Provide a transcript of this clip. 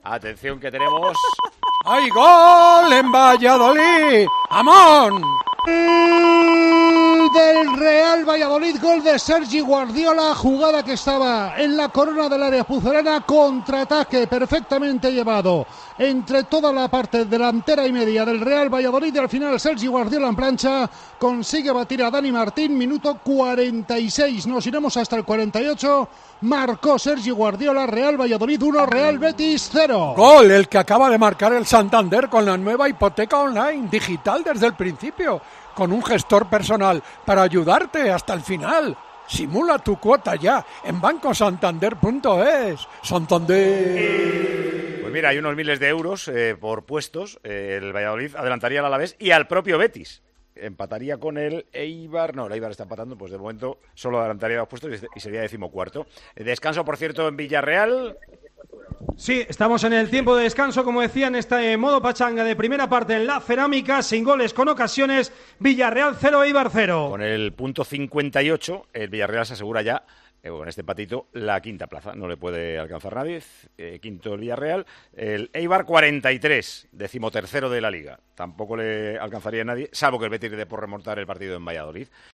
Atención que tenemos... ¡Hay gol en Valladolid! ¡Amón! Del Real Valladolid, gol de Sergi Guardiola, jugada que estaba en la corona del área pucelana, contraataque perfectamente llevado entre toda la parte delantera y media del Real Valladolid, y al final Sergi Guardiola en plancha consigue batir a Dani Martín, minuto 46, nos iremos hasta el 48, marcó Sergi Guardiola, Real Valladolid 1, Real Betis 0. Gol, el que acaba de marcar el Santander con la nueva hipoteca online, digital desde el principio, con un gestor personal para ayudarte hasta el final. Simula tu cuota ya en bancosantander.es. Santander. Pues mira, hay unos miles de euros por puestos. El Valladolid adelantaría al Alavés y al propio Betis. Empataría con el Eibar. No, el Eibar está empatando, pues de momento solo adelantaría los puestos y sería 14º. Descanso, por cierto, en Villarreal. Sí, estamos en el tiempo de descanso, como decía, en este modo pachanga de primera parte en la Cerámica, sin goles, con ocasiones, Villarreal 0, Eibar 0. Con el punto 58, el Villarreal se asegura ya, con este patito, la quinta plaza. No le puede alcanzar nadie. Quinto el Villarreal. El Eibar 43, 13º de la Liga. Tampoco le alcanzaría nadie, salvo que el Betis dé por remontar el partido en Valladolid.